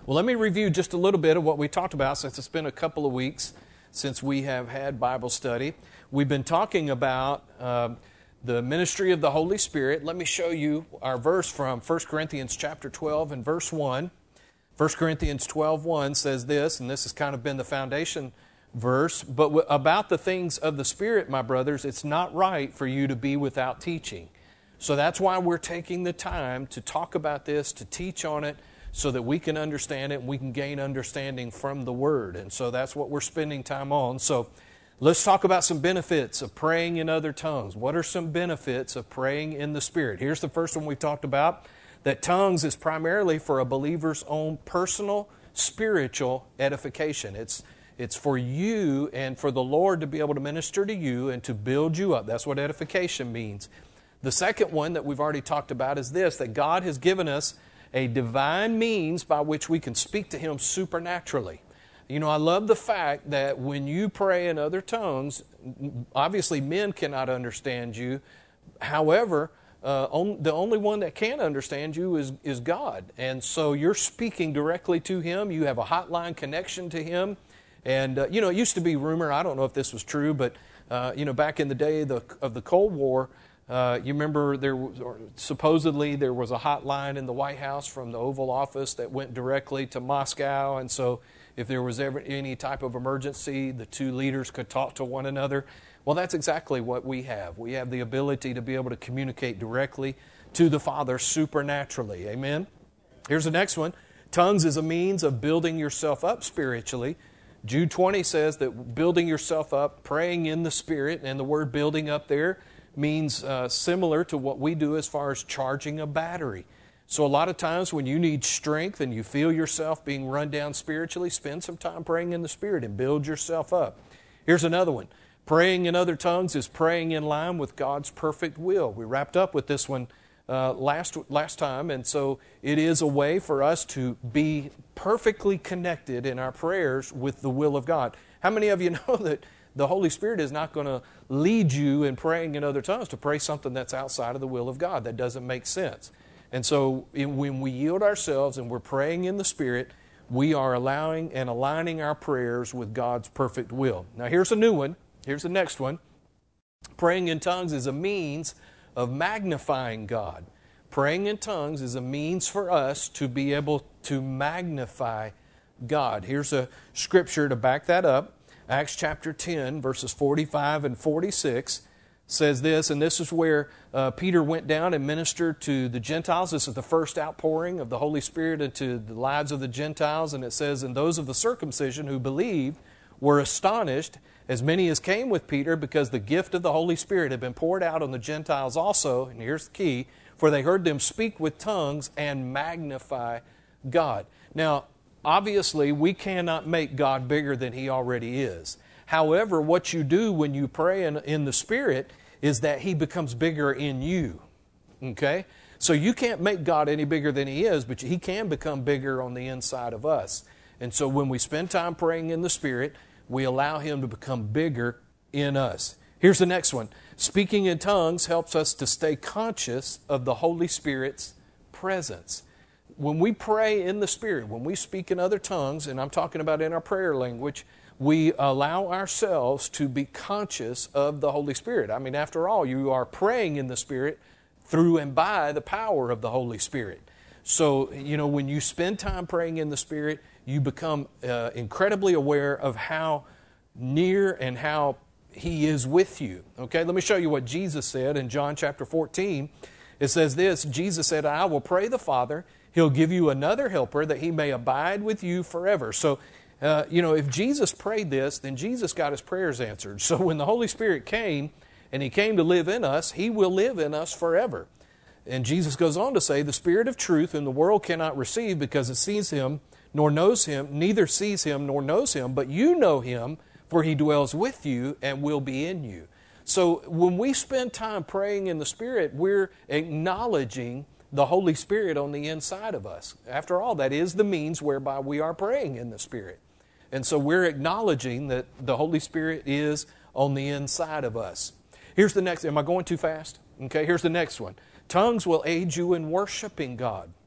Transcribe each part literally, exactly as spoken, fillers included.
Well, let me review just a little bit of what we talked about since it's been a couple of weeks since we have had Bible study. We've been talking about uh, the ministry of the Holy Spirit. Let me show you our verse from First Corinthians chapter twelve and verse one. First Corinthians twelve one says this, and this has kind of been the foundation verse, but w- about the things of the Spirit, my brothers, it's not right for you to be without teaching. So that's why we're taking the time to talk about this, to teach on it, so that we can understand it and we can gain understanding from the Word. And so that's what we're spending time on. So let's talk about some benefits of praying in other tongues. What are some benefits of praying in the Spirit? Here's the first one we talked about, that tongues is primarily for a believer's own personal spiritual edification. It's It's for you and for the Lord to be able to minister to you and to build you up. That's what edification means. The second one that we've already talked about is this, that God has given us a divine means by which we can speak to Him supernaturally. You know, I love the fact that when you pray in other tongues, obviously men cannot understand you. However, uh, on, the only one that can understand you is, is God. And so you're speaking directly to Him. You have a hotline connection to Him. And, uh, you know, it used to be rumor, I don't know if this was true, but, uh, you know, back in the day of the, of the Cold War, Uh, you remember there was, or supposedly there was a hotline in the White House from the Oval Office that went directly to Moscow, and so if there was ever any type of emergency, the two leaders could talk to one another. Well, that's exactly what we have. We have the ability to be able to communicate directly to the Father supernaturally. Amen? Here's the next one. Tongues is a means of building yourself up spiritually. Jude twenty says that building yourself up, praying in the Spirit, and the word building up there means uh, similar to what we do as far as charging a battery. So a lot of times when you need strength and you feel yourself being run down spiritually, spend some time praying in the Spirit and build yourself up. Here's another one. Praying in other tongues is praying in line with God's perfect will. We wrapped up with this one uh, last last time, and so it is a way for us to be perfectly connected in our prayers with the will of God. How many of you know that the Holy Spirit is not going to lead you in praying in other tongues to pray something that's outside of the will of God? That doesn't make sense. And so when we yield ourselves and we're praying in the Spirit, we are allowing and aligning our prayers with God's perfect will. Now here's a new one. Here's the next one. Praying in tongues is a means of magnifying God. Praying in tongues is a means for us to be able to magnify God. Here's a scripture to back that up. Acts chapter ten, verses forty-five and forty-six says this, and this is where uh, Peter went down and ministered to the Gentiles. This is the first outpouring of the Holy Spirit into the lives of the Gentiles, and it says, and those of the circumcision who believed were astonished, as many as came with Peter, because the gift of the Holy Spirit had been poured out on the Gentiles also, and here's the key, for they heard them speak with tongues and magnify God. Now, obviously, we cannot make God bigger than He already is. However, what you do when you pray in, in the Spirit is that He becomes bigger in you. Okay? So you can't make God any bigger than He is, but He can become bigger on the inside of us. And so when we spend time praying in the Spirit, we allow Him to become bigger in us. Here's the next one. Speaking in tongues helps us to stay conscious of the Holy Spirit's presence. When we pray in the Spirit, when we speak in other tongues, and I'm talking about in our prayer language, we allow ourselves to be conscious of the Holy Spirit. I mean, after all, you are praying in the Spirit through and by the power of the Holy Spirit. So, you know, when you spend time praying in the Spirit, you become uh, incredibly aware of how near and how He is with you. Okay, let me show you what Jesus said in John chapter fourteen. It says this, Jesus said, I will pray the Father, He'll give you another helper that He may abide with you forever. So, uh, you know, if Jesus prayed this, then Jesus got His prayers answered. So when the Holy Spirit came and He came to live in us, He will live in us forever. And Jesus goes on to say, the Spirit of truth whom the world cannot receive because it sees Him nor knows Him, neither sees Him nor knows Him, but you know Him, for He dwells with you and will be in you. So when we spend time praying in the Spirit, we're acknowledging the Holy Spirit on the inside of us. After all, that is the means whereby we are praying in the Spirit. And so we're acknowledging that the Holy Spirit is on the inside of us. Here's the next, am I going too fast? Okay, here's the next one. Tongues will aid you in worshiping God.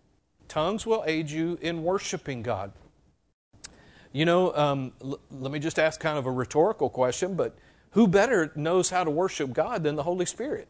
Tongues will aid you in worshiping God. You know, um, l- let me just ask kind of a rhetorical question, but who better knows how to worship God than the Holy Spirit?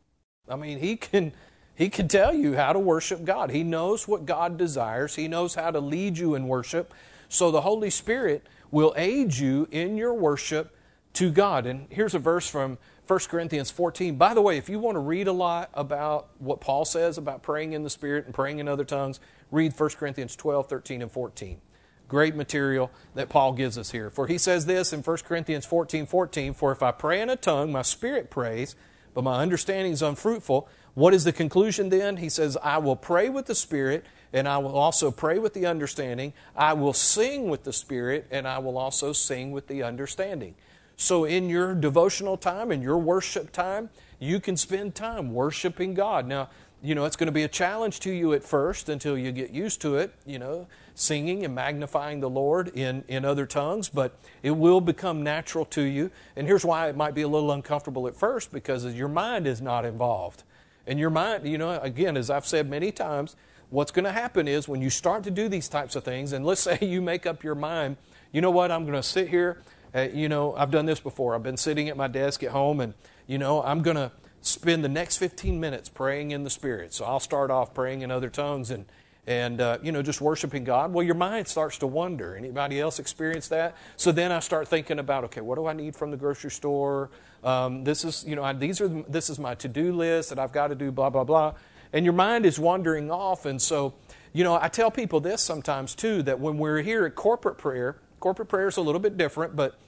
I mean, He can He can tell you how to worship God. He knows what God desires. He knows how to lead you in worship. So the Holy Spirit will aid you in your worship to God. And here's a verse from First Corinthians fourteen. By the way, if you want to read a lot about what Paul says about praying in the Spirit and praying in other tongues, read First Corinthians twelve, thirteen, and fourteen. Great material that Paul gives us here. For he says this in First Corinthians fourteen, fourteen, for if I pray in a tongue, my spirit prays, but my understanding is unfruitful. What is the conclusion then? He says, I will pray with the Spirit, and I will also pray with the understanding. I will sing with the Spirit, and I will also sing with the understanding. So in your devotional time, in your worship time, you can spend time worshiping God. Now, you know, it's going to be a challenge to you at first until you get used to it, you know, singing and magnifying the Lord in, in other tongues, but it will become natural to you. And here's why it might be a little uncomfortable at first, because your mind is not involved. And your mind, you know, again, as I've said many times, what's going to happen is when you start to do these types of things, and let's say you make up your mind, you know what, I'm going to sit here, uh, you know, I've done this before. I've been sitting at my desk at home, and, you know, I'm going to spend the next fifteen minutes praying in the Spirit. So I'll start off praying in other tongues and, and uh, you know, just worshiping God. Well, your mind starts to wander. Anybody else experience that? So then I start thinking about, okay, what do I need from the grocery store? Um, this is, you know, I, these are this is my to-do list that I've got to do, blah, blah, blah. And your mind is wandering off. And so, you know, I tell people this sometimes too, that when we're here at corporate prayer, corporate prayer is a little bit different, but,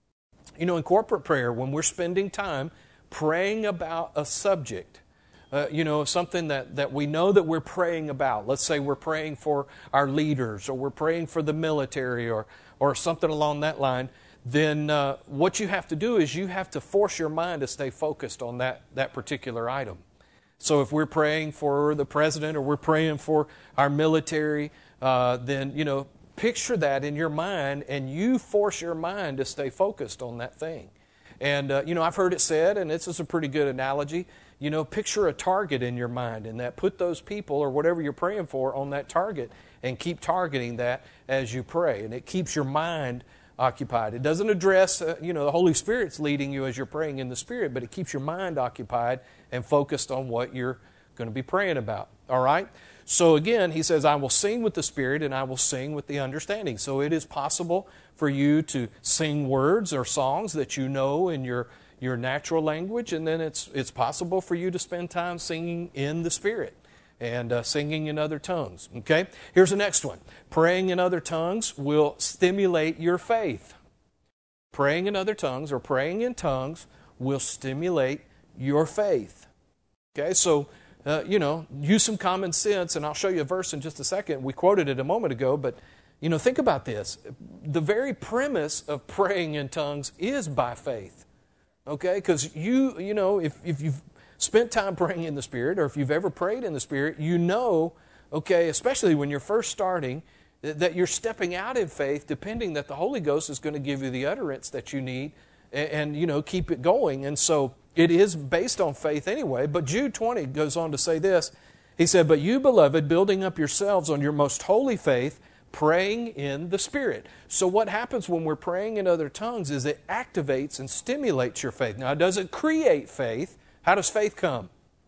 you know, in corporate prayer, when we're spending time praying about a subject, uh, you know, something that, that we know that we're praying about. Let's say we're praying for our leaders, or we're praying for the military, or or something along that line. Then uh, what you have to do is you have to force your mind to stay focused on that, that particular item. So if we're praying for the president, or we're praying for our military, uh, then, you know, picture that in your mind, and you force your mind to stay focused on that thing. And, uh, you know, I've heard it said, and this is a pretty good analogy, you know, picture a target in your mind, and that put those people or whatever you're praying for on that target, and keep targeting that as you pray. And it keeps your mind occupied. It doesn't address, uh, you know, the Holy Spirit's leading you as you're praying in the Spirit, but it keeps your mind occupied and focused on what you're going to be praying about. All right? So again, he says, I will sing with the Spirit, and I will sing with the understanding. So it is possible for you to sing words or songs that you know in your, your natural language, and then it's, it's possible for you to spend time singing in the Spirit and uh, singing in other tongues. Okay? Here's the next one. Praying in other tongues will stimulate your faith. Praying in other tongues, or praying in tongues, will stimulate your faith. Okay? So, Uh, you know, use some common sense, and I'll show you a verse in just a second. We quoted it a moment ago, but, you know, think about this. The very premise of praying in tongues is by faith, okay? Because you, you know, if, if you've spent time praying in the Spirit, or if you've ever prayed in the Spirit, you know, okay, especially when you're first starting, that you're stepping out in faith, depending that the Holy Ghost is going to give you the utterance that you need, and, and you know, keep it going. And so it is based on faith anyway. But Jude twenty goes on to say this. He said, but you, beloved, building up yourselves on your most holy faith, praying in the Spirit. So what happens when we're praying in other tongues is it activates and stimulates your faith. Now, it doesn't create faith. How does faith come?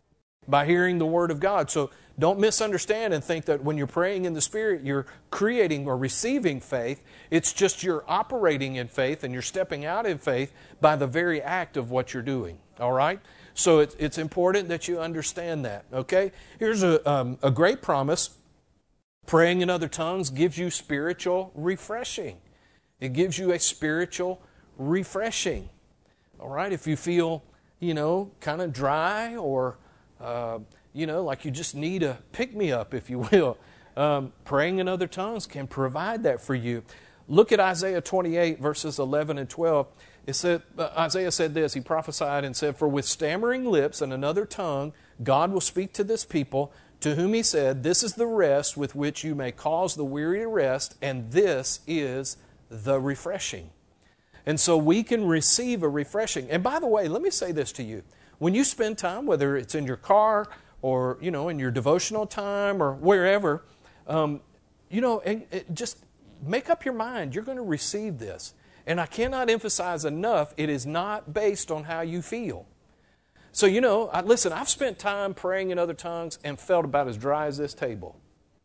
By hearing the Word of God. So don't misunderstand and think that when you're praying in the Spirit, you're creating or receiving faith. It's just you're operating in faith, and you're stepping out in faith by the very act of what you're doing. All right? So it's, it's important that you understand that. Okay? Here's a, um, a great promise. Praying in other tongues gives you spiritual refreshing. It gives you a spiritual refreshing. All right? If you feel, you know, kind of dry, or Uh, you know, like you just need a pick-me-up, if you will. Um, praying in other tongues can provide that for you. Look at Isaiah twenty-eight, verses eleven and twelve. It said, uh, Isaiah said this, he prophesied and said, for with stammering lips and another tongue, God will speak to this people, to whom he said, this is the rest with which you may cause the weary to rest, and this is the refreshing. And so we can receive a refreshing. And by the way, let me say this to you. When you spend time, whether it's in your car or, you know, in your devotional time or wherever, um, you know, and, and just make up your mind. You're going to receive this. And I cannot emphasize enough, it is not based on how you feel. So, you know, I, listen, I've spent time praying in other tongues and felt about as dry as this table.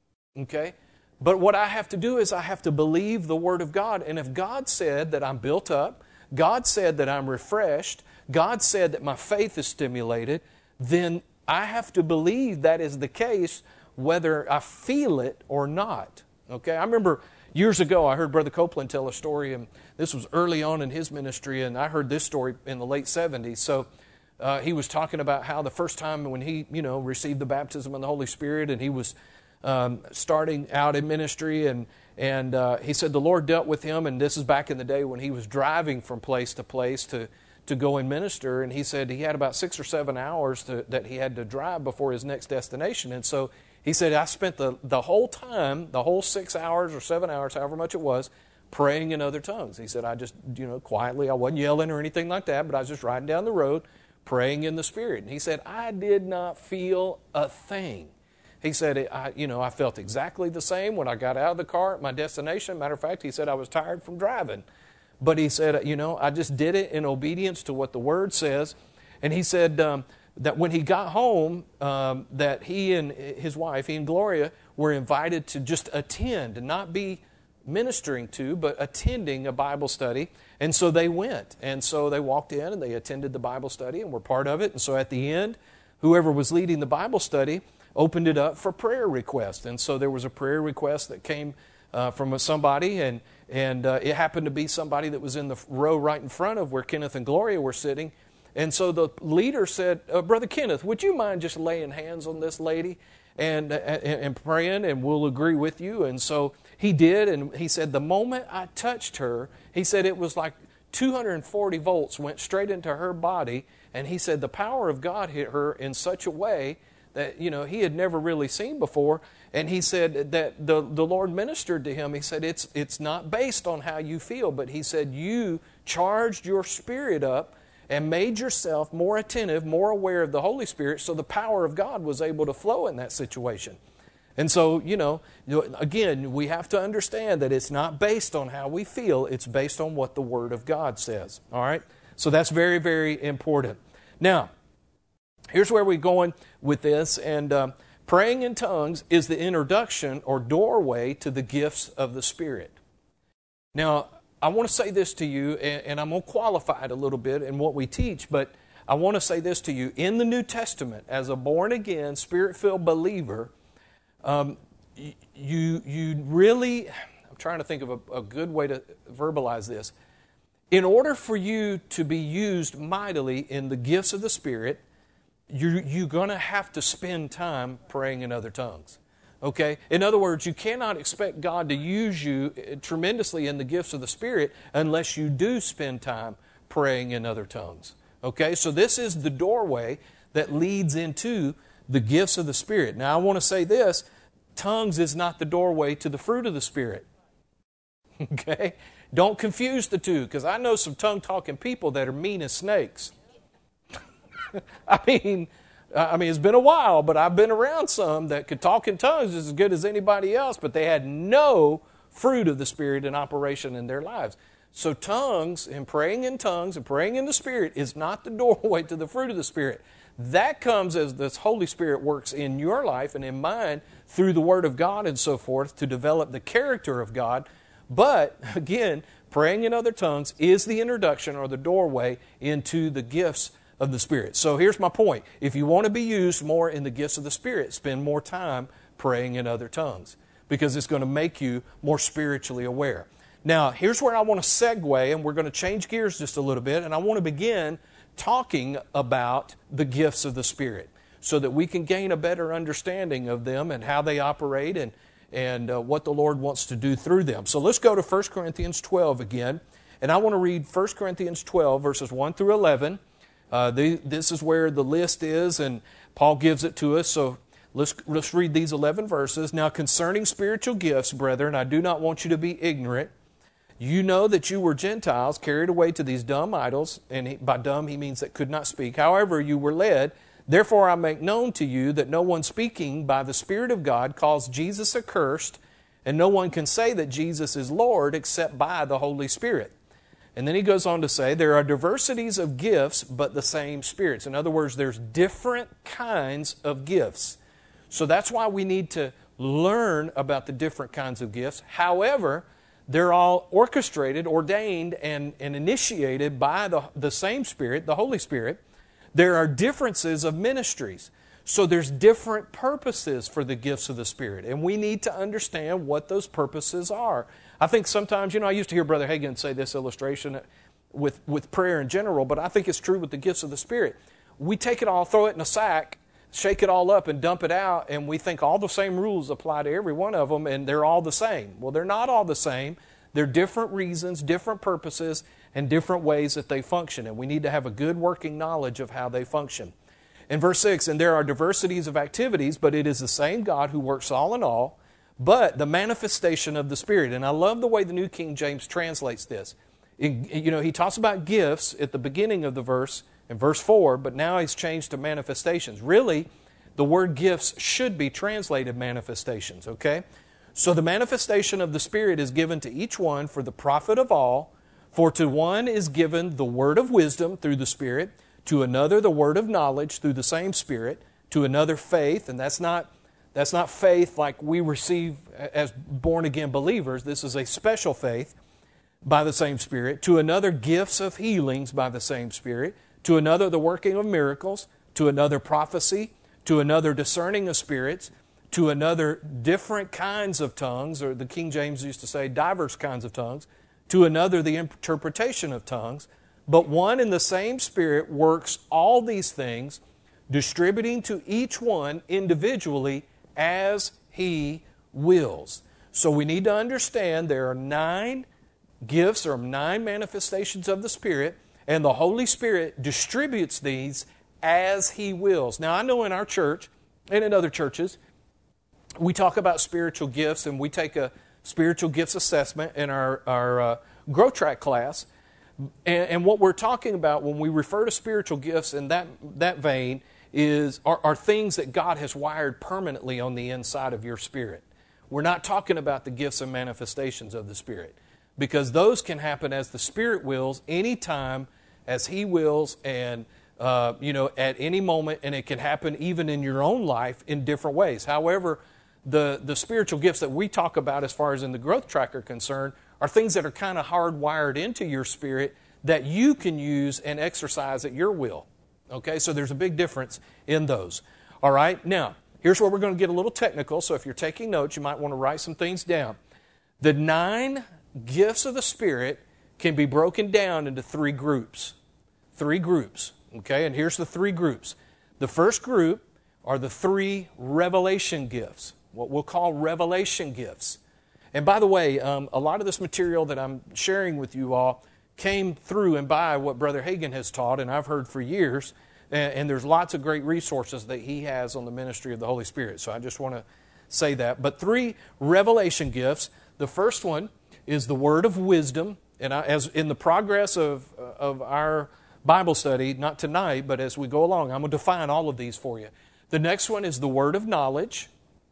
Okay? But what I have to do is I have to believe the Word of God. And if God said that I'm built up, God said that I'm refreshed, God said that my faith is stimulated, then I have to believe that is the case whether I feel it or not. Okay? I remember years ago I heard Brother Copeland tell a story, and this was early on in his ministry, and I heard this story in the late seventies. So uh, he was talking about how the first time when he, you know, received the baptism of the Holy Spirit, and he was um, starting out in ministry, and and uh, he said the Lord dealt with him, and this is back in the day when he was driving from place to place to to go and minister, and he said he had about six or seven hours to, that he had to drive before his next destination, and so he said, I spent the, the whole time, the whole six hours or seven hours, however much it was, praying in other tongues. He said, I just, you know, quietly, I wasn't yelling or anything like that, but I was just riding down the road praying in the Spirit. And he said, I did not feel a thing. He said, I, you know, I felt exactly the same when I got out of the car at my destination. Matter of fact, he said I was tired from driving. But he said, you know, I just did it in obedience to what the Word says. And he said um, that when he got home, um, that he and his wife, he and Gloria, were invited to just attend, and not be ministering to, but attending a Bible study. And so they went. And so they walked in and they attended the Bible study and were part of it. And so at the end, whoever was leading the Bible study opened it up for prayer requests. And so there was a prayer request that came uh, from somebody, and and uh, it happened to be somebody that was in the row right in front of where Kenneth and Gloria were sitting. And so the leader said, uh, Brother Kenneth, would you mind just laying hands on this lady and, uh, and praying, and we'll agree with you? And so he did, and he said, the moment I touched her, he said it was like two hundred forty volts went straight into her body, and he said the power of God hit her in such a way that, you know, he had never really seen before. And he said that the, the Lord ministered to him. He said it's it's not based on how you feel, but he said you charged your spirit up and made yourself more attentive, more aware of the Holy Spirit, so the power of God was able to flow in that situation. And so, you know, again, we have to understand that it's not based on how we feel, it's based on what the Word of God says. All right? So that's very, very important. Now, here's where we're going with this, and um, praying in tongues is the introduction or doorway to the gifts of the Spirit. Now, I want to say this to you, and, and I'm going to qualify it a little bit in what we teach, but I want to say this to you. In the New Testament, as a born-again, Spirit-filled believer, um, you, you really, I'm trying to think of a, a good way to verbalize this. In order for you to be used mightily in the gifts of the Spirit, you, you're going to have to spend time praying in other tongues. Okay? In other words, you cannot expect God to use you tremendously in the gifts of the Spirit unless you do spend time praying in other tongues. Okay? So this is the doorway that leads into the gifts of the Spirit. Now, I want to say this. Tongues is not the doorway to the fruit of the Spirit. Okay? Don't confuse the two, because I know some tongue-talking people that are mean as snakes. I mean... I mean, it's been a while, but I've been around some that could talk in tongues as good as anybody else, but they had no fruit of the Spirit in operation in their lives. So tongues and praying in tongues and praying in the Spirit is not the doorway to the fruit of the Spirit. That comes as the Holy Spirit works in your life and in mine through the Word of God and so forth to develop the character of God. But, again, praying in other tongues is the introduction or the doorway into the gifts of the Spirit. So here's my point. If you want to be used more in the gifts of the Spirit, spend more time praying in other tongues, because it's going to make you more spiritually aware. Now, here's where I want to segue, and we're going to change gears just a little bit, and I want to begin talking about the gifts of the Spirit so that we can gain a better understanding of them and how they operate and, and uh, what the Lord wants to do through them. So let's go to First Corinthians twelve again, and I want to read First Corinthians twelve, verses one through eleven. Uh, the, this is where the list is, and Paul gives it to us. So let's, let's read these eleven verses. Now, concerning spiritual gifts, brethren, I do not want you to be ignorant. You know that you were Gentiles, carried away to these dumb idols, and he, by dumb he means that could not speak. However, you were led, Therefore I make known to you that no one speaking by the Spirit of God calls Jesus accursed, and no one can say that Jesus is Lord except by the Holy Spirit. And then he goes on to say, there are diversities of gifts, but the same spirits. In other words, there's different kinds of gifts. So that's why we need to learn about the different kinds of gifts. However, they're all orchestrated, ordained, and, and initiated by the, the same Spirit, the Holy Spirit. There are differences of ministries. So there's different purposes for the gifts of the Spirit. And we need to understand what those purposes are. I think sometimes, you know, I used to hear Brother Hagin say this illustration with, with prayer in general, but I think it's true with the gifts of the Spirit. We take it all, throw it in a sack, shake it all up and dump it out, and we think all the same rules apply to every one of them, and they're all the same. Well, they're not all the same. They're different reasons, different purposes, and different ways that they function. And we need to have a good working knowledge of how they function. In verse six, and there are diversities of activities, but it is the same God who works all in all, but the manifestation of the Spirit. And I love the way the New King James translates this. You know, he talks about gifts at the beginning of the verse, in verse four, but now he's changed to manifestations. Really, the word gifts should be translated manifestations, okay? So the manifestation of the Spirit is given to each one for the profit of all. For to one is given the word of wisdom through the Spirit, to another the word of knowledge through the same Spirit, to another faith, and that's not that's not faith like we receive as born-again believers. This is a special faith by the same Spirit. To another gifts of healings by the same Spirit, to another the working of miracles, to another prophecy, to another discerning of spirits, to another different kinds of tongues, or the King James used to say diverse kinds of tongues, to another the interpretation of tongues. But one and the same Spirit works all these things, distributing to each one individually as He wills. So we need to understand there are nine gifts or nine manifestations of the Spirit, and the Holy Spirit distributes these as He wills. Now I know in our church and in other churches, we talk about spiritual gifts, and we take a spiritual gifts assessment in our, our uh, Grow Track class. And, and what we're talking about when we refer to spiritual gifts in that, that vein is are, are things that God has wired permanently on the inside of your spirit. We're not talking about the gifts and manifestations of the Spirit, because those can happen as the Spirit wills, anytime as He wills, and uh, you know, at any moment, and it can happen even in your own life in different ways. However, the, the spiritual gifts that we talk about as far as in the Growth Track are concerned are things that are kind of hardwired into your spirit that you can use and exercise at your will. Okay, so there's a big difference in those. All right, now, here's where we're going to get a little technical, so if you're taking notes, you might want to write some things down. The nine gifts of the Spirit can be broken down into three groups. Three groups, okay, and here's the three groups. The first group are the three revelation gifts, what we'll call revelation gifts. And by the way, um, a lot of this material that I'm sharing with you all came through and by what Brother Hagin has taught, and I've heard for years, and, and there's lots of great resources that he has on the ministry of the Holy Spirit. So I just want to say that. But three revelation gifts. The first one is the word of wisdom, and I, as in the progress of, of our Bible study, not tonight, but as we go along, I'm going to define all of these for you. The next one is the word of knowledge.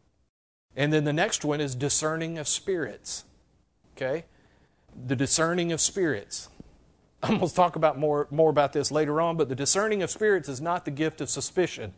And then the next one is discerning of spirits. Okay? The discerning of spirits. I'm going to talk about more, more about this later on, but the discerning of spirits is not the gift of suspicion.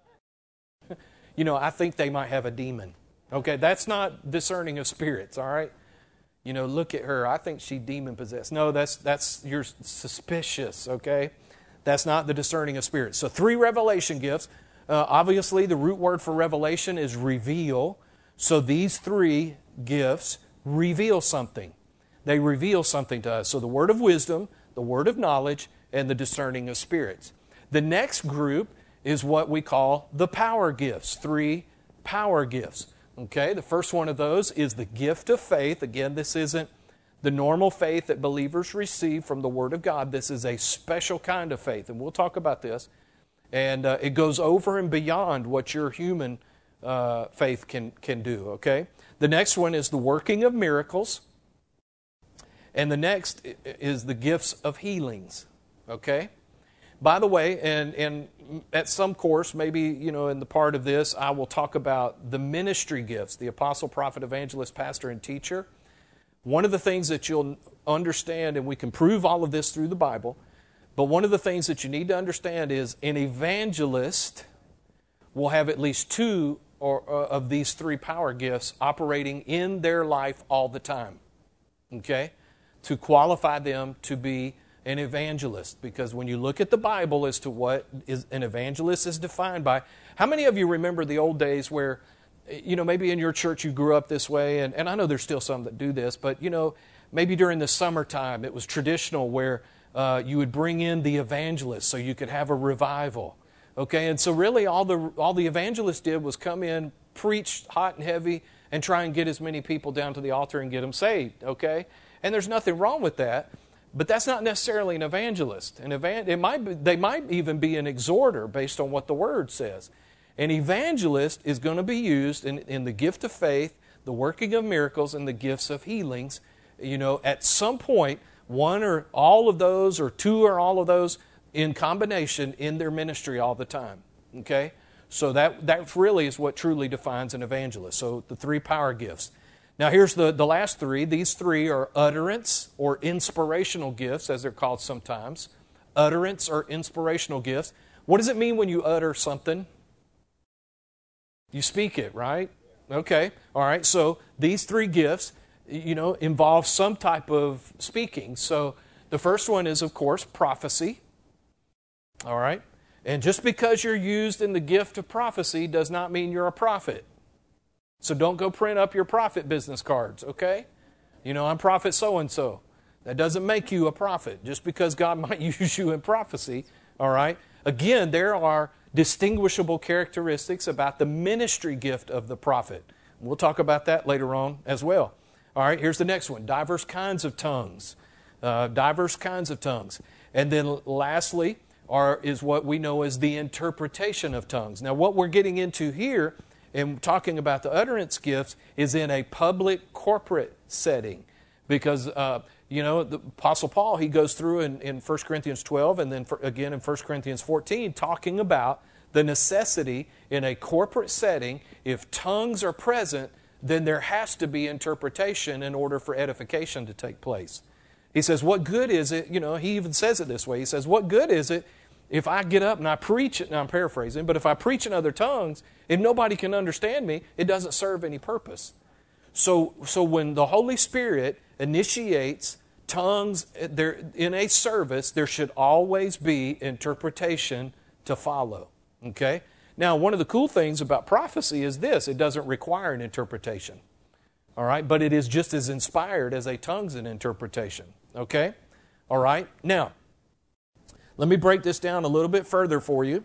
You know, I think they might have a demon. Okay? That's not discerning of spirits, all right? You know, look at her. I think she demon-possessed. No, that's, that's you're suspicious, okay? That's not the discerning of spirits. So three revelation gifts. Uh, obviously, the root word for revelation is reveal. So these three gifts reveal something. They reveal something to us. So the word of wisdom, the word of knowledge, and the discerning of spirits. The next group is what we call the power gifts. Three power gifts. Okay, the first one of those is the gift of faith. Again, this isn't the normal faith that believers receive from the Word of God. This is a special kind of faith, and we'll talk about this. And uh, it goes over and beyond what your human uh, faith can, can do, okay? The next one is the working of miracles. And the next is the gifts of healings, okay? By the way, and, and at some course, maybe, you know, in the part of this, I will talk about the ministry gifts, the apostle, prophet, evangelist, pastor, and teacher. One of the things that you'll understand, and we can prove all of this through the Bible, but one of the things that you need to understand is an evangelist will have at least two or, uh, of these three power gifts operating in their life all the time, okay, to qualify them to be an evangelist. Because when you look at the Bible as to what is an evangelist is defined by, how many of you remember the old days where, you know, maybe in your church you grew up this way, and, and I know there's still some that do this, but, you know, maybe during the summertime it was traditional where uh, you would bring in the evangelist so you could have a revival. Okay, and so really all the all the evangelist did was come in, preach hot and heavy, and try and get as many people down to the altar and get them saved, okay? And there's nothing wrong with that, but that's not necessarily an evangelist. An evan- it might be, they might even be an exhorter based on what the Word says. An evangelist is going to be used in, in the gift of faith, the working of miracles, and the gifts of healings. You know, at some point, one or all of those, or two or all of those, in combination in their ministry all the time, okay? So that, that really is what truly defines an evangelist. So the three power gifts. Now here's the, the last three. These three are utterance or inspirational gifts, as they're called sometimes. Utterance or inspirational gifts. What does it mean when you utter something? You speak it, right? Okay, all right. So these three gifts, you know, involve some type of speaking. So the first one is, of course, prophecy. All right? And just because you're used in the gift of prophecy does not mean you're a prophet. So don't go print up your prophet business cards, okay? You know, I'm prophet so-and-so. That doesn't make you a prophet just because God might use you in prophecy, all right? Again, there are distinguishable characteristics about the ministry gift of the prophet. We'll talk about that later on as well. All right, here's the next one. Diverse kinds of tongues. Uh, diverse kinds of tongues. And then lastly, Are, is what we know as the interpretation of tongues. Now, what we're getting into here in talking about the utterance gifts is in a public corporate setting. Because, uh, you know, the Apostle Paul, he goes through in, in First Corinthians twelve and then for, again in First Corinthians fourteen talking about the necessity in a corporate setting, if tongues are present, then there has to be interpretation in order for edification to take place. He says, what good is it, you know, he even says it this way. He says, what good is it if I get up and I preach it, and I'm paraphrasing, but if I preach in other tongues, if nobody can understand me, it doesn't serve any purpose. So, so when the Holy Spirit initiates tongues there in a service, there should always be interpretation to follow. Okay? Now, one of the cool things about prophecy is this. It doesn't require an interpretation. All right? But it is just as inspired as a tongues and interpretation. Okay? All right? Now, let me break this down a little bit further for you.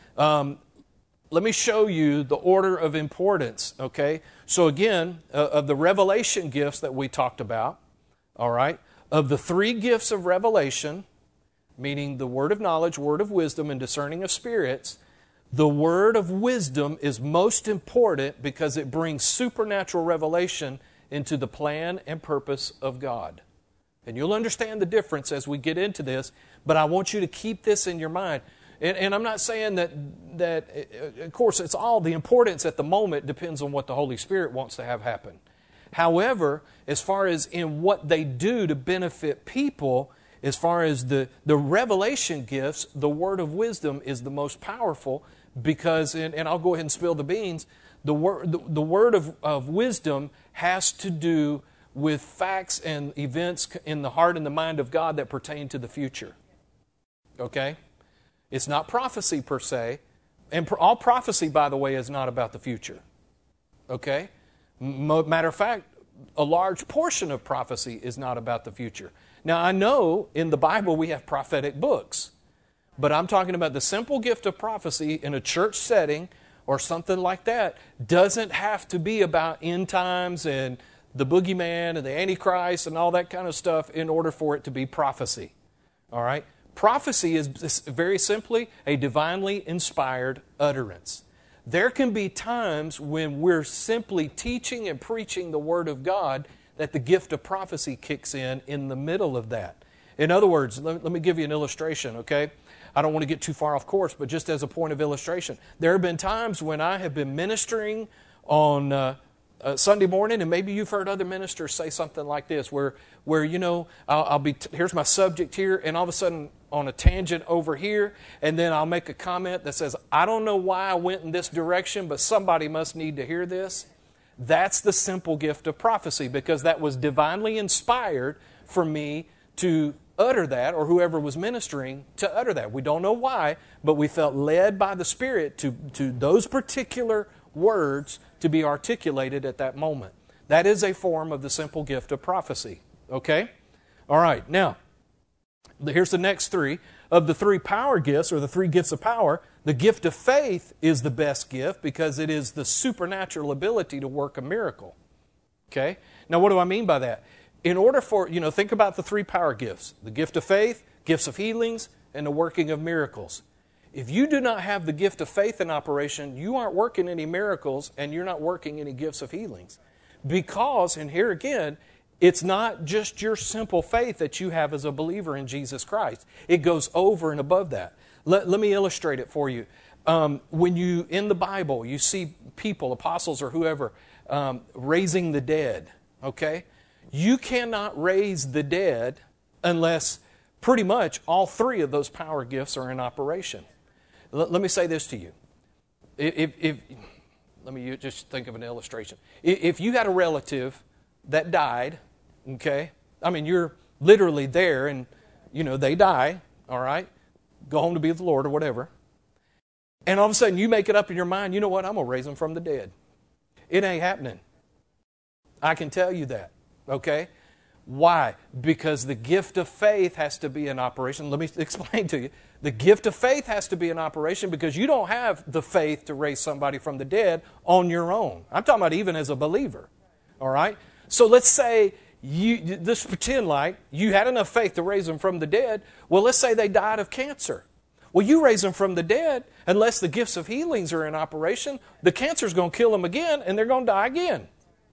Um, let me show you the order of importance, okay? So again, uh, of the revelation gifts that we talked about, all right, of the three gifts of revelation, meaning the word of knowledge, word of wisdom, and discerning of spirits, the word of wisdom is most important because it brings supernatural revelation into the plan and purpose of God. And you'll understand the difference as we get into this, but I want you to keep this in your mind. And, and I'm not saying that, that, of course, it's all the importance at the moment depends on what the Holy Spirit wants to have happen. However, as far as in what they do to benefit people, as far as the, the revelation gifts, the word of wisdom is the most powerful because, and, and I'll go ahead and spill the beans, the, wor- the, the word of, of wisdom has to do with facts and events in the heart and the mind of God that pertain to the future. Okay? It's not prophecy per se. And all prophecy, by the way, is not about the future. Okay? Matter of fact, a large portion of prophecy is not about the future. Now, I know in the Bible we have prophetic books. But I'm talking about the simple gift of prophecy in a church setting or something like that doesn't have to be about end times and the boogeyman and the Antichrist and all that kind of stuff in order for it to be prophecy. All right? Prophecy is very simply a divinely inspired utterance. There can be times when we're simply teaching and preaching the Word of God that the gift of prophecy kicks in in the middle of that. In other words, let, let me give you an illustration, okay? I don't want to get too far off course, but just as a point of illustration, there have been times when I have been ministering on uh, uh, Sunday morning, and maybe you've heard other ministers say something like this, where, where you know, I'll, I'll be, t- here's my subject here, and all of a sudden on a tangent over here, and then I'll make a comment that says, I don't know why I went in this direction, but somebody must need to hear this. That's the simple gift of prophecy, because that was divinely inspired for me to utter that, or whoever was ministering to utter that. We don't know why, but we felt led by the Spirit to, to those particular words to be articulated at that moment. That is a form of the simple gift of prophecy. Okay? All right, now, here's the next three. Of the three power gifts, or the three gifts of power, the gift of faith is the best gift because it is the supernatural ability to work a miracle. Okay? Now, what do I mean by that? In order for, you know, think about the three power gifts. The gift of faith, gifts of healings, and the working of miracles. If you do not have the gift of faith in operation, you aren't working any miracles and you're not working any gifts of healings. Because, and here again, it's not just your simple faith that you have as a believer in Jesus Christ. It goes over and above that. Let, let me illustrate it for you. Um, when you, in the Bible, you see people, apostles or whoever, um, raising the dead, okay? You cannot raise the dead unless pretty much all three of those power gifts are in operation. Let, let me say this to you. If, if, let me just think of an illustration. If you had a relative that died, okay, I mean, you're literally there and, you know, they die, all right, go home to be with the Lord or whatever, and all of a sudden you make it up in your mind, you know what, I'm going to raise them from the dead. It ain't happening. I can tell you that, okay? Why? Because the gift of faith has to be in operation. Let me explain to you. The gift of faith has to be in operation because you don't have the faith to raise somebody from the dead on your own. I'm talking about even as a believer, all right? So let's say, you let's pretend like you had enough faith to raise them from the dead. Well, let's say they died of cancer. Well, you raise them from the dead, unless the gifts of healings are in operation, the cancer's going to kill them again, and they're going to die again.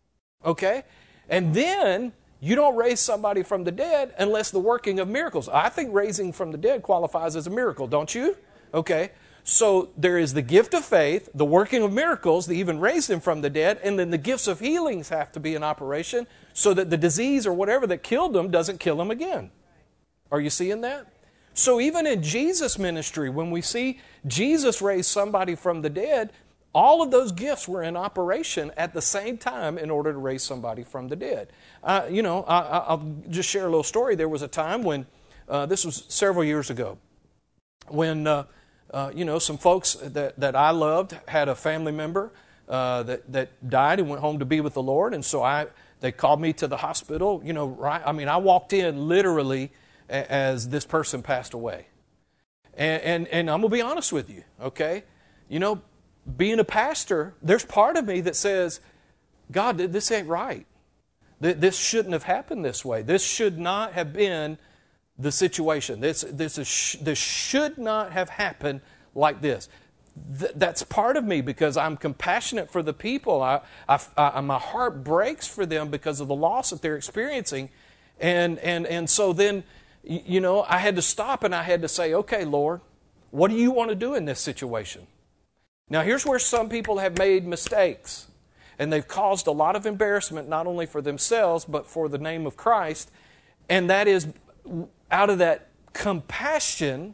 Okay? And then you don't raise somebody from the dead unless the working of miracles. I think raising from the dead qualifies as a miracle, don't you? Okay. So there is the gift of faith, the working of miracles, that even raised him from the dead, and then the gifts of healings have to be in operation so that the disease or whatever that killed him doesn't kill him again. Are you seeing that? So even in Jesus' ministry, when we see Jesus raise somebody from the dead, all of those gifts were in operation at the same time in order to raise somebody from the dead. Uh, you know, I, I'll just share a little story. There was a time when, uh, this was several years ago, when... Uh, Uh, you know, some folks that, that I loved had a family member uh, that, that died and went home to be with the Lord. And so I they called me to the hospital, you know, right? I mean, I walked in literally a, as this person passed away. And, and, and I'm going to be honest with you, okay? You know, being a pastor, there's part of me that says, God, this ain't right. This shouldn't have happened this way. This should not have been the situation. This, this, is, this should not have happened like this. Th- that's part of me because I'm compassionate for the people. I, I, I, my heart breaks for them because of the loss that they're experiencing. And, and, and so then, you know, I had to stop and I had to say, okay, Lord, what do you want to do in this situation? Now, here's where some people have made mistakes. And they've caused a lot of embarrassment, not only for themselves, but for the name of Christ. And that is out of that compassion,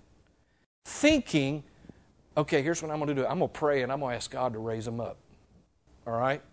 thinking, okay, here's what I'm going to do. I'm going to pray and I'm going to ask God to raise them up. All right?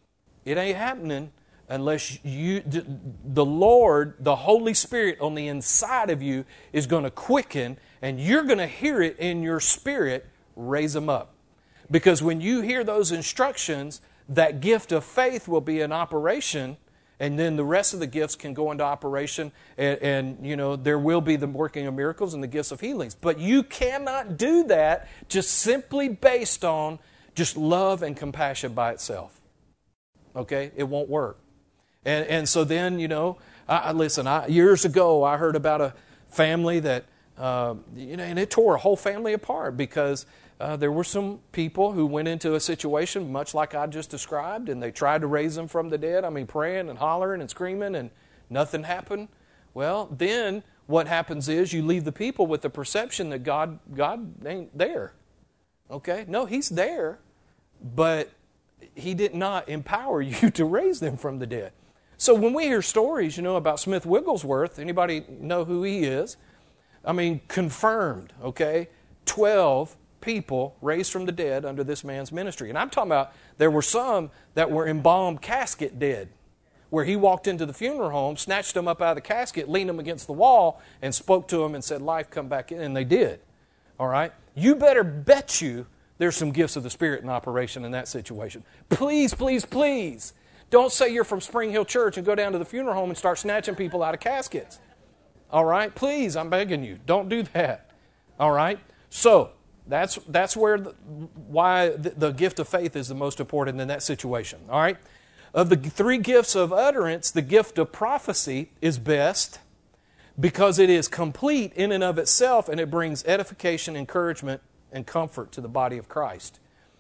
It ain't happening unless you, the Lord, the Holy Spirit on the inside of you is going to quicken and you're going to hear it in your spirit, raise them up. Because when you hear those instructions, that gift of faith will be in operation. And then the rest of the gifts can go into operation and, and, you know, there will be the working of miracles and the gifts of healings. But you cannot do that just simply based on just love and compassion by itself. Okay? It won't work. And and so then, you know, I, I listen, I, years ago I heard about a family that, uh, you know, and it tore a whole family apart because Uh, there were some people who went into a situation much like I just described, and they tried to raise them from the dead. I mean, praying and hollering and screaming, and nothing happened. Well, then what happens is you leave the people with the perception that God, God ain't there. Okay? No, He's there, but He did not empower you to raise them from the dead. So when we hear stories, you know, about Smith Wigglesworth, anybody know who he is? I mean, confirmed, okay? Twelve people raised from the dead under this man's ministry. And I'm talking about there were some that were embalmed casket dead, where he walked into the funeral home, snatched them up out of the casket, leaned them against the wall, and spoke to them and said, life, come back in. And they did. All right? You better bet you there's some gifts of the Spirit in operation in that situation. Please, please, please, don't say you're from Spring Hill Church and go down to the funeral home and start snatching people out of caskets. All right? Please, I'm begging you, don't do that. All right? So, that's that's where the, why the, the gift of faith is the most important in that situation. All right? Of the three gifts of utterance, the gift of prophecy is best because it is complete in and of itself, and it brings edification, encouragement, and comfort to the body of Christ.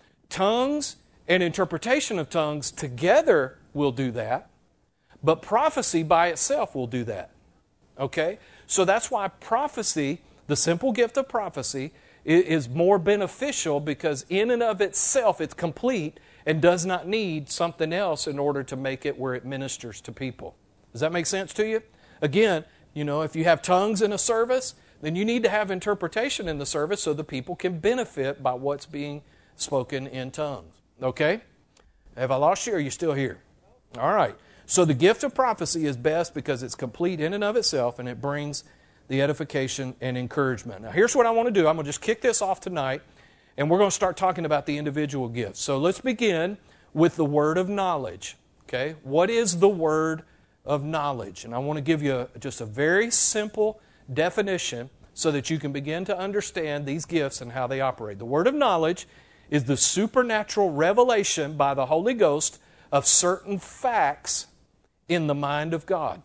Tongues and interpretation of tongues together will do that, but prophecy by itself will do that. Okay? So that's why prophecy, the simple gift of prophecy, is more beneficial because in and of itself it's complete and does not need something else in order to make it where it ministers to people. Does that make sense to you? Again, you know, if you have tongues in a service, then you need to have interpretation in the service so the people can benefit by what's being spoken in tongues. Okay? Have I lost you or are you still here? All right. So the gift of prophecy is best because it's complete in and of itself and it brings the edification and encouragement. Now here's what I want to do. I'm going to just kick this off tonight and we're going to start talking about the individual gifts. So let's begin with the word of knowledge. Okay? What is the word of knowledge? And I want to give you a, just a very simple definition so that you can begin to understand these gifts and how they operate. The word of knowledge is the supernatural revelation by the Holy Ghost of certain facts in the mind of God.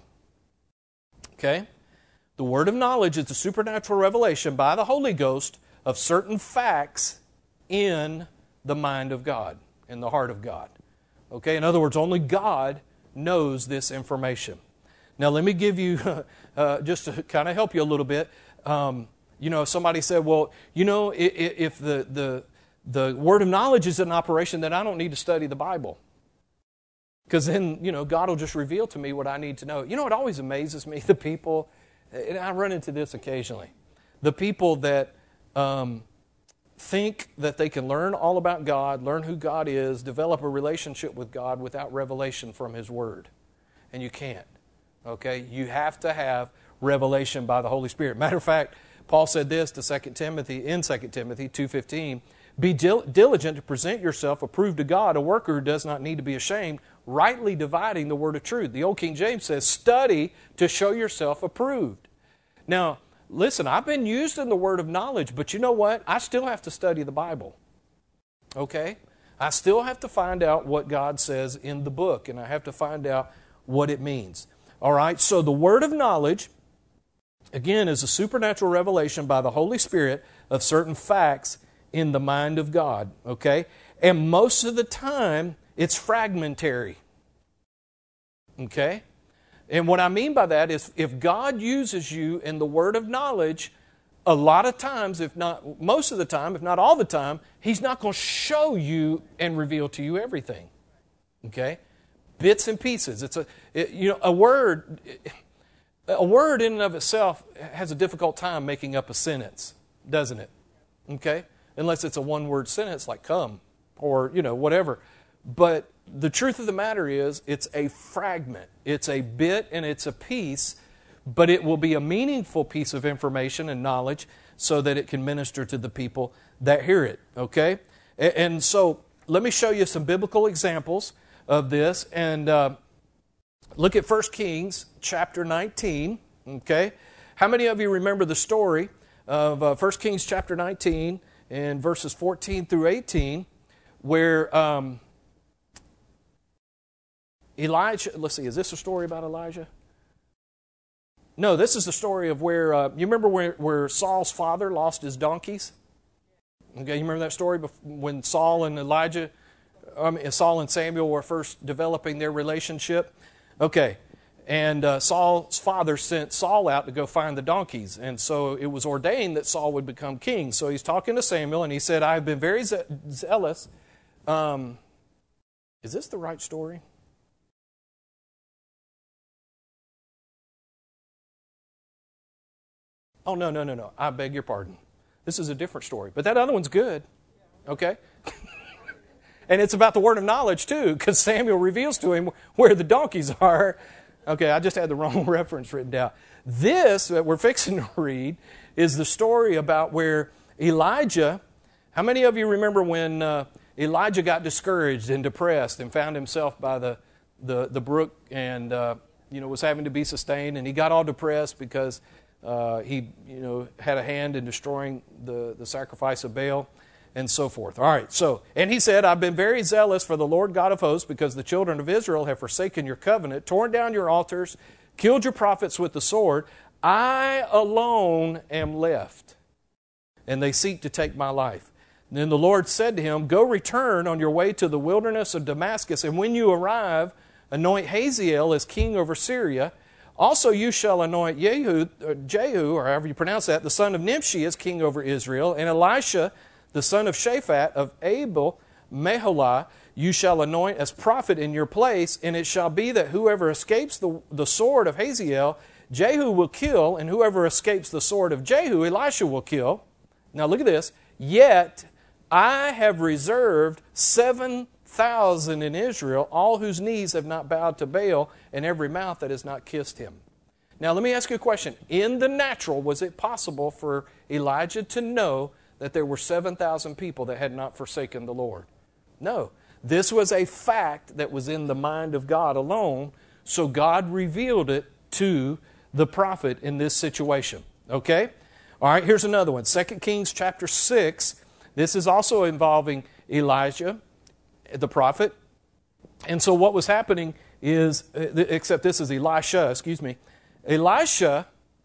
Okay? The word of knowledge is the supernatural revelation by the Holy Ghost of certain facts in the mind of God, in the heart of God. Okay? In other words, only God knows this information. Now, let me give you, uh, just to kind of help you a little bit. Um, you know, if somebody said, well, you know, if, if the, the, the word of knowledge is in operation, then I don't need to study the Bible. Because then, you know, God will just reveal to me what I need to know. You know, it always amazes me, the people, and I run into this occasionally, the people that um, think that they can learn all about God, learn who God is, develop a relationship with God without revelation from His Word. And you can't. Okay? You have to have revelation by the Holy Spirit. Matter of fact, Paul said this to Second Timothy, in Second Timothy two fifteen, be dil- diligent to present yourself approved to God, a worker who does not need to be ashamed, rightly dividing the word of truth. The old King James says, study to show yourself approved. Now, listen, I've been used in the word of knowledge, but you know what? I still have to study the Bible. Okay? I still have to find out what God says in the book, and I have to find out what it means. All right? So the word of knowledge, again, is a supernatural revelation by the Holy Spirit of certain facts in the mind of God. Okay? And most of the time, it's fragmentary. Okay? And what I mean by that is if God uses you in the word of knowledge, a lot of times, if not most of the time, if not all the time, He's not going to show you and reveal to you everything. Okay? Bits and pieces. It's a it, you know a word a word in and of itself has a difficult time making up a sentence, doesn't it? Okay? Unless it's a one-word sentence like come or, you know, whatever. But the truth of the matter is it's a fragment. It's a bit and it's a piece, but it will be a meaningful piece of information and knowledge so that it can minister to the people that hear it. Okay? And so let me show you some biblical examples of this. And uh, look at First Kings chapter nineteen. Okay? How many of you remember the story of uh, First Kings chapter nineteen and verses fourteen through eighteen where um, Elijah, let's see, is this a story about Elijah? No, this is the story of where, uh, you remember where, where Saul's father lost his donkeys? Okay, you remember that story when Saul and Elijah, I mean, Saul and Samuel were first developing their relationship? Okay, And uh, Saul's father sent Saul out to go find the donkeys. And so it was ordained that Saul would become king. So he's talking to Samuel, and he said, I've been very ze- zealous. Um, is this the right story? Oh, no, no, no, no. I beg your pardon. This is a different story. But that other one's good. Okay? And it's about the word of knowledge, too, because Samuel reveals to him where the donkeys are. Okay, I just had the wrong reference written down. This that we're fixing to read is the story about where Elijah, how many of you remember when uh, Elijah got discouraged and depressed and found himself by the, the, the brook and uh, you know was having to be sustained, and he got all depressed because uh, he you know had a hand in destroying the, the sacrifice of Baal? And so forth. All right, so, and he said, I've been very zealous for the Lord God of hosts because the children of Israel have forsaken your covenant, torn down your altars, killed your prophets with the sword. I alone am left, and they seek to take my life. And then the Lord said to him, go return on your way to the wilderness of Damascus, and when you arrive, anoint Hazael as king over Syria. Also you shall anoint Jehu, or Jehu, or however you pronounce that, the son of Nimshi as king over Israel, and Elisha, the son of Shaphat of Abel Meholah, you shall anoint as prophet in your place, and it shall be that whoever escapes the, the sword of Hazael, Jehu will kill, and whoever escapes the sword of Jehu, Elisha will kill. Now look at this. Yet I have reserved seven thousand in Israel, all whose knees have not bowed to Baal, and every mouth that has not kissed him. Now let me ask you a question. In the natural, was it possible for Elijah to know that there were seven thousand people that had not forsaken the Lord? No. This was a fact that was in the mind of God alone, so God revealed it to the prophet in this situation. Okay? All right, here's another one. Second Kings chapter six. This is also involving Elijah, the prophet. And so what was happening is, except this is Elisha, excuse me. Elisha,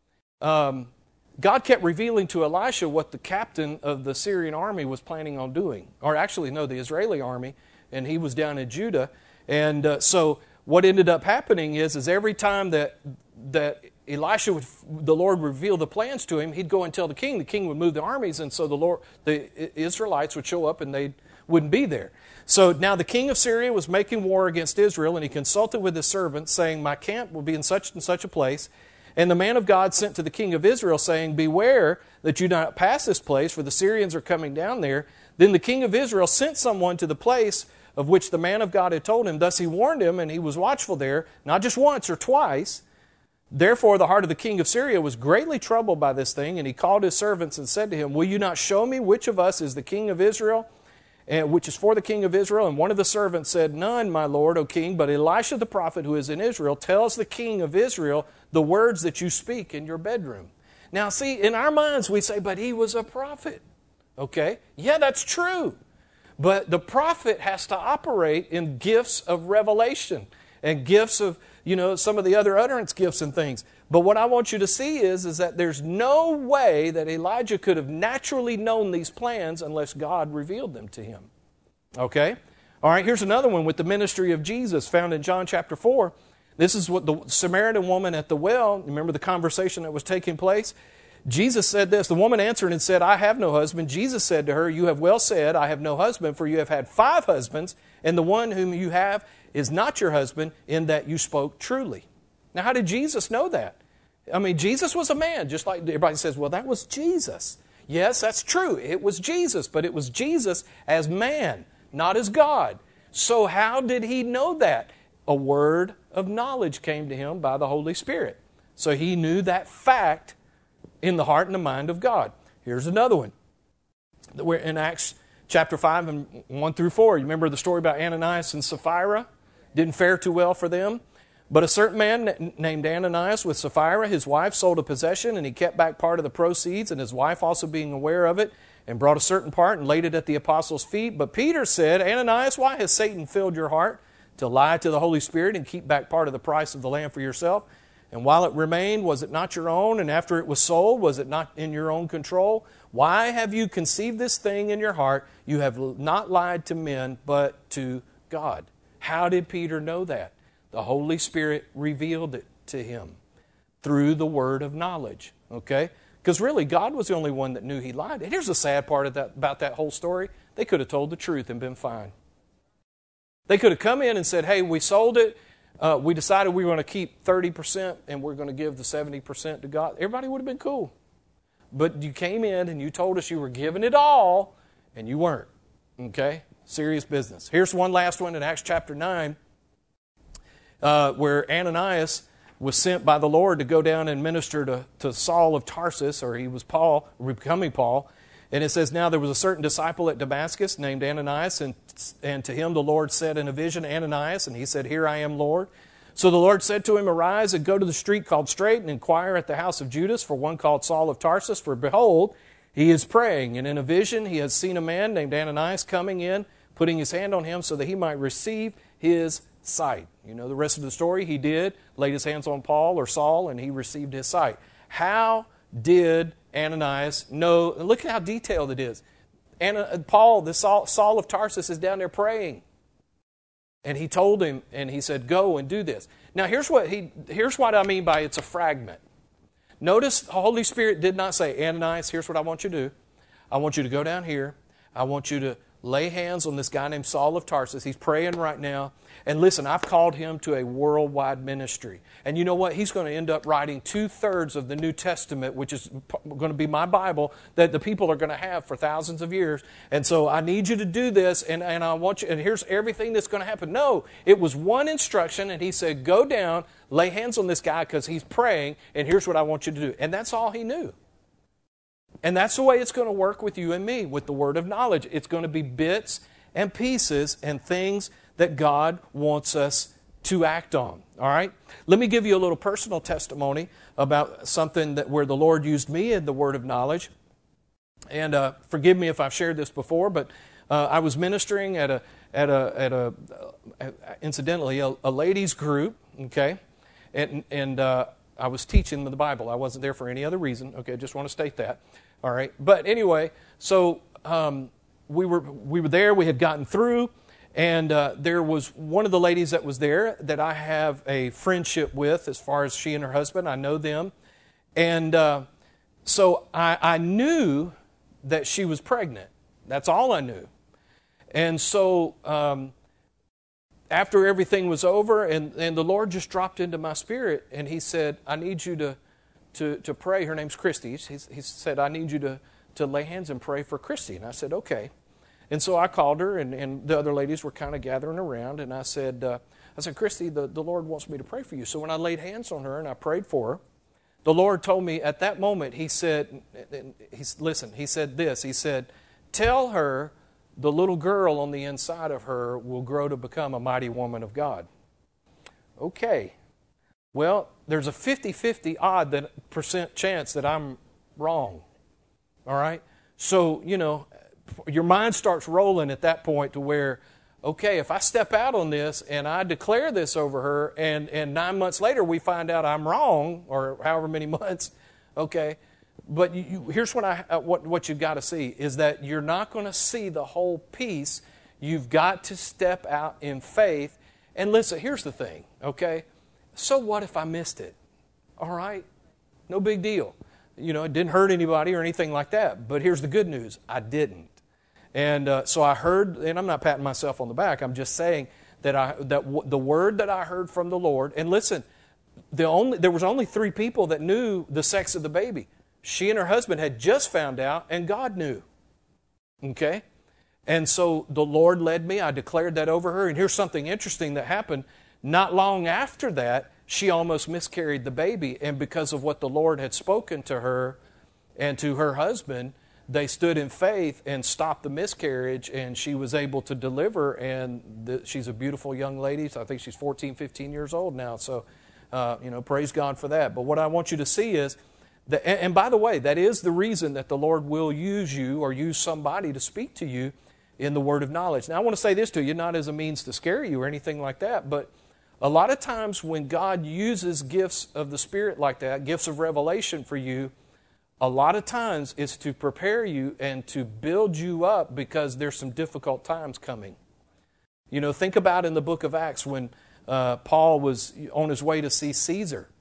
um, God kept revealing to Elisha what the captain of the Syrian army was planning on doing. Or actually, no, the Israeli army, and he was down in Judah. And uh, so what ended up happening is, is every time that that Elisha would, the Lord would reveal the plans to him, he'd go and tell the king. The king would move the armies, and so the Lord, the Israelites would show up, and they wouldn't be there. So now the king of Syria was making war against Israel, and he consulted with his servants, saying, my camp will be in such and such a place. And the man of God sent to the king of Israel, saying, beware that you do not pass this place, for the Syrians are coming down there. Then the king of Israel sent someone to the place of which the man of God had told him. Thus he warned him, and he was watchful there, not just once or twice. Therefore the heart of the king of Syria was greatly troubled by this thing, and he called his servants and said to him, will you not show me which of us is the king of Israel, and which is for the king of Israel? And one of the servants said, none, my lord, O king, but Elisha the prophet who is in Israel tells the king of Israel the words that you speak in your bedroom. Now see, in our minds we say, but he was a prophet. Okay, yeah, that's true. But the prophet has to operate in gifts of revelation and gifts of, you know, some of the other utterance gifts and things. But what I want you to see is, is that there's no way that Elijah could have naturally known these plans unless God revealed them to him. Okay? All right, here's another one with the ministry of Jesus found in John chapter four. This is what the Samaritan woman at the well, remember the conversation that was taking place? Jesus said this, the woman answered and said, I have no husband. Jesus said to her, you have well said, I have no husband, for you have had five husbands, and the one whom you have is not your husband, in that you spoke truly. Now, how did Jesus know that? I mean, Jesus was a man, just like everybody says, well, that was Jesus. Yes, that's true. It was Jesus, but it was Jesus as man, not as God. So how did he know that? A word of knowledge came to him by the Holy Spirit. So he knew that fact in the heart and the mind of God. Here's another one. We're in Acts chapter five and one through four. You remember the story about Ananias and Sapphira? Didn't fare too well for them. But a certain man named Ananias with Sapphira, his wife, sold a possession, and he kept back part of the proceeds, and his wife also being aware of it, and brought a certain part and laid it at the apostles' feet. But Peter said, Ananias, why has Satan filled your heart to lie to the Holy Spirit and keep back part of the price of the land for yourself? And while it remained, was it not your own? And after it was sold, was it not in your own control? Why have you conceived this thing in your heart? You have not lied to men, but to God. How did Peter know that? The Holy Spirit revealed it to him through the word of knowledge. Okay? Because really, God was the only one that knew he lied. And here's the sad part of that, about that whole story. They could have told the truth and been fine. They could have come in and said, hey, we sold it. Uh, we decided we were going to keep thirty percent and we're going to give the seventy percent to God. Everybody would have been cool. But you came in and you told us you were giving it all, and you weren't. Okay? Serious business. Here's one last one in Acts chapter nine, uh, where Ananias was sent by the Lord to go down and minister to, to Saul of Tarsus, or he was Paul, becoming Paul. And it says, now there was a certain disciple at Damascus named Ananias, and, and to him the Lord said in a vision, Ananias, and he said, here I am, Lord. So the Lord said to him, arise and go to the street called Straight and inquire at the house of Judas for one called Saul of Tarsus, for behold, he is praying. And in a vision he has seen a man named Ananias coming in, putting his hand on him so that he might receive his sight. You know the rest of the story. He did, laid his hands on Paul or Saul, and he received his sight. How did Ananias know? Look at how detailed it is. And Paul, the Saul, Saul of Tarsus, is down there praying. And he told him, and he said, go and do this. Now, here's what he here's what I mean by it's a fragment. Notice the Holy Spirit did not say, Ananias, here's what I want you to do. I want you to go down here. I want you to lay hands on this guy named Saul of Tarsus. He's praying right now. And listen, I've called him to a worldwide ministry. And you know what? He's going to end up writing two-thirds of the New Testament, which is going to be my Bible, that the people are going to have for thousands of years. And so I need you to do this, and, and I want you, and here's everything that's going to happen. No, it was one instruction, and he said, go down, lay hands on this guy because he's praying, and here's what I want you to do. And that's all he knew. And that's the way it's going to work with you and me, with the word of knowledge. It's going to be bits and pieces and things that God wants us to act on. All right? Let me give you a little personal testimony about something that where the Lord used me in the word of knowledge. And uh, forgive me if I've shared this before, but uh, I was ministering at a at a at a uh, incidentally a, a ladies group. Okay, and and uh, I was teaching the Bible. I wasn't there for any other reason. Okay, I just want to state that. All right, but anyway, so um, we were we were there. We had gotten through. And uh, there was one of the ladies that was there that I have a friendship with as far as she and her husband. I know them. And uh, so I, I knew that she was pregnant. That's all I knew. And so um, after everything was over, and, and the Lord just dropped into my spirit, and he said, I need you to to, to pray. Her name's Christy. He, he said, I need you to, to lay hands and pray for Christy. And I said, okay. And so I called her, and, and the other ladies were kind of gathering around, and I said, uh, I said, Christy, the, the Lord wants me to pray for you. So when I laid hands on her and I prayed for her, the Lord told me at that moment, he said, he's, listen, he said this, he said, tell her the little girl on the inside of her will grow to become a mighty woman of God. Okay. Well, there's a fifty-fifty odd that percent chance that I'm wrong. All right? So, you know, your mind starts rolling at that point to where, okay, if I step out on this and I declare this over her, and, and nine months later we find out I'm wrong, or however many months, okay. But you, you, here's what I uh, what what you've got to see is that you're not going to see the whole piece. You've got to step out in faith. And listen, here's the thing, okay. So what if I missed it? All right, no big deal. You know, it didn't hurt anybody or anything like that. But here's the good news: I didn't. And uh, so I heard, and I'm not patting myself on the back. I'm just saying that I that w- the word that I heard from the Lord. And listen, the only there was only three people that knew the sex of the baby. She and her husband had just found out, and God knew. Okay, and so the Lord led me. I declared that over her. And here's something interesting that happened. Not long after that, she almost miscarried the baby, and because of what the Lord had spoken to her and to her husband, they stood in faith and stopped the miscarriage, and she was able to deliver, and the, she's a beautiful young lady. So I think she's fourteen, fifteen years old now. So, uh, you know, praise God for that. But what I want you to see is, that, and, and by the way, that is the reason that the Lord will use you or use somebody to speak to you in the word of knowledge. Now, I want to say this to you, not as a means to scare you or anything like that, but a lot of times when God uses gifts of the Spirit like that, gifts of revelation for you, a lot of times it's to prepare you and to build you up because there's some difficult times coming. You know, think about in the book of Acts when uh, Paul was on his way to see Caesar.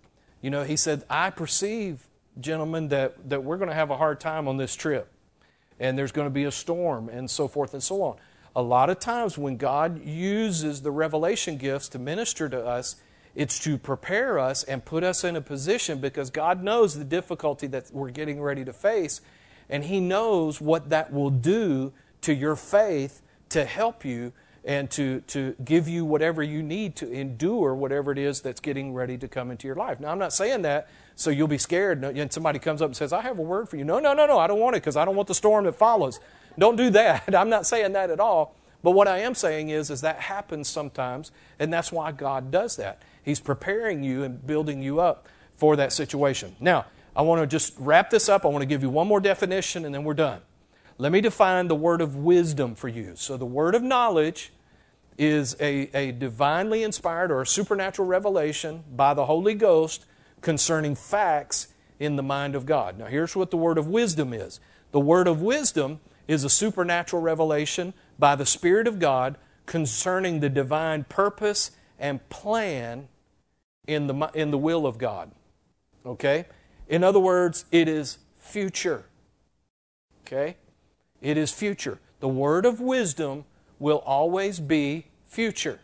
You know, he said, I perceive, gentlemen, that, that we're going to have a hard time on this trip. And there's going to be a storm and so forth and so on. A lot of times when God uses the revelation gifts to minister to us, it's to prepare us and put us in a position, because God knows the difficulty that we're getting ready to face, and He knows what that will do to your faith to help you and to, to give you whatever you need to endure whatever it is that's getting ready to come into your life. Now, I'm not saying that so you'll be scared and somebody comes up and says, I have a word for you. No, no, no, no, I don't want it because I don't want the storm that follows. Don't do that. I'm not saying that at all. But what I am saying is, is that happens sometimes, and that's why God does that. He's preparing you and building you up for that situation. Now, I want to just wrap this up. I want to give you one more definition, and then we're done. Let me define the word of wisdom for you. So the word of knowledge is a, a divinely inspired or a supernatural revelation by the Holy Ghost concerning facts in the mind of God. Now, here's what the word of wisdom is. The word of wisdom is a supernatural revelation by the Spirit of God concerning the divine purpose and plan in the, in the will of God. Okay? In other words, it is future. Okay? It is future. The word of wisdom will always be future.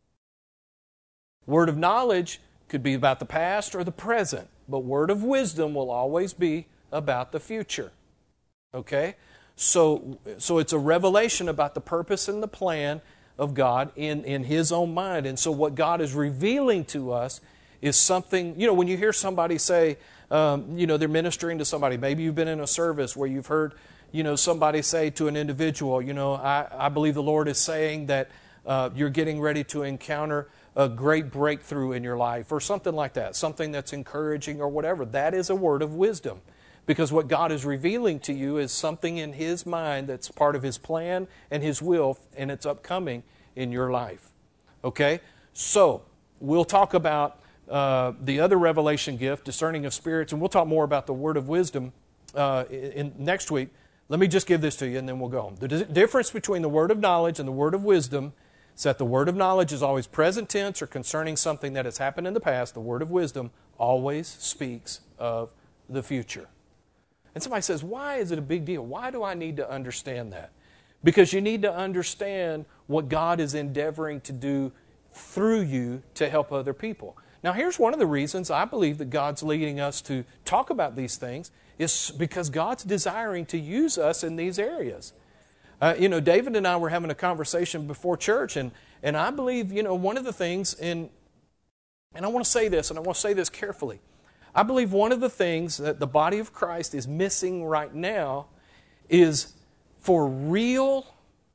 Word of knowledge could be about the past or the present, but word of wisdom will always be about the future. Okay? So, so it's a revelation about the purpose and the plan of God in, in His own mind. And so what God is revealing to us is something, you know, when you hear somebody say, um, you know, they're ministering to somebody, maybe you've been in a service where you've heard, you know, somebody say to an individual, you know, I, I believe the Lord is saying that uh, you're getting ready to encounter a great breakthrough in your life, or something like that, something that's encouraging or whatever. That is a word of wisdom. Because what God is revealing to you is something in His mind that's part of His plan and His will, and it's upcoming in your life. Okay? So, we'll talk about uh, the other revelation gift, discerning of spirits, and we'll talk more about the word of wisdom uh, in, in next week. Let me just give this to you, and then we'll go. The di- difference between the word of knowledge and the word of wisdom is that the word of knowledge is always present tense or concerning something that has happened in the past. The word of wisdom always speaks of the future. And somebody says, why is it a big deal? Why do I need to understand that? Because you need to understand what God is endeavoring to do through you to help other people. Now, here's one of the reasons I believe that God's leading us to talk about these things is because God's desiring to use us in these areas. Uh, you know, David and I were having a conversation before church, and, and I believe, you know, one of the things, in, and I want to say this, and I want to say this carefully, I believe one of the things that the body of Christ is missing right now is for real,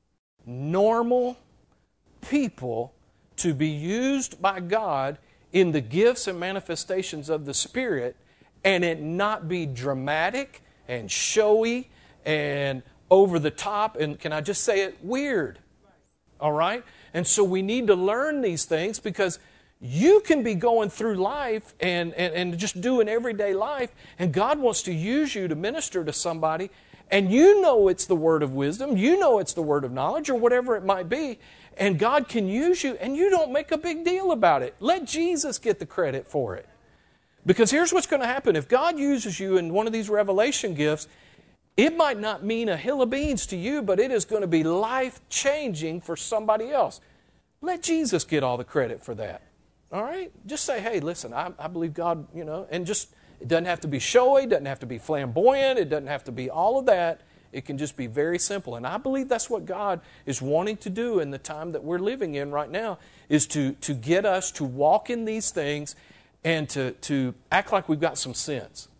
normal people to be used by God in the gifts and manifestations of the Spirit, and it not be dramatic and showy and over the top, and can I just say it, weird. All right? And so we need to learn these things, because you can be going through life and, and, and just doing everyday life, and God wants to use you to minister to somebody, and you know it's the word of wisdom, you know it's the word of knowledge, or whatever it might be, and God can use you, and you don't make a big deal about it. Let Jesus get the credit for it. Because here's what's going to happen. If God uses you in one of these revelation gifts, it might not mean a hill of beans to you, but it is going to be life-changing for somebody else. Let Jesus get all the credit for that. All right? Just say, hey, listen, I, I believe God, you know, and just, it doesn't have to be showy, it doesn't have to be flamboyant, it doesn't have to be all of that. It can just be very simple. And I believe that's what God is wanting to do in the time that we're living in right now, is to, to get us to walk in these things and to, to act like we've got some sense.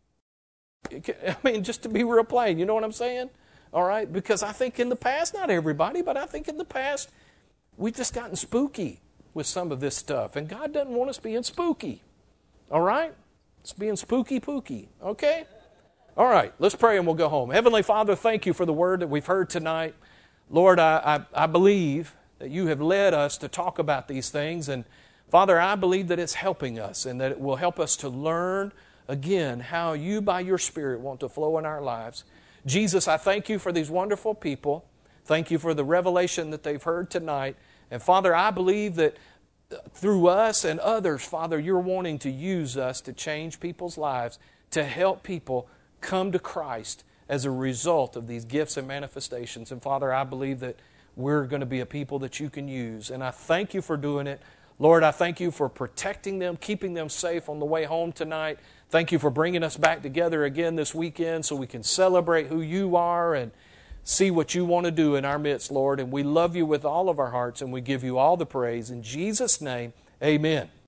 I mean, just to be real plain, you know what I'm saying? All right? Because I think in the past, not everybody, but I think in the past, we've just gotten spooky with some of this stuff. And God doesn't want us being spooky. All right? It's being spooky pooky. Okay? All right, let's pray and we'll go home. Heavenly Father, thank you for the word that we've heard tonight. Lord, I, I, I believe that you have led us to talk about these things. And Father, I believe that it's helping us and that it will help us to learn again how you by your Spirit want to flow in our lives. Jesus, I thank you for these wonderful people. Thank you for the revelation that they've heard tonight. And Father, I believe that through us and others, Father, you're wanting to use us to change people's lives, to help people come to Christ as a result of these gifts and manifestations. And Father, I believe that we're going to be a people that you can use. And I thank you for doing it. Lord, I thank you for protecting them, keeping them safe on the way home tonight. Thank you for bringing us back together again this weekend so we can celebrate who you are and see what you want to do in our midst, Lord. And we love you with all of our hearts, and we give you all the praise. In Jesus' name, amen.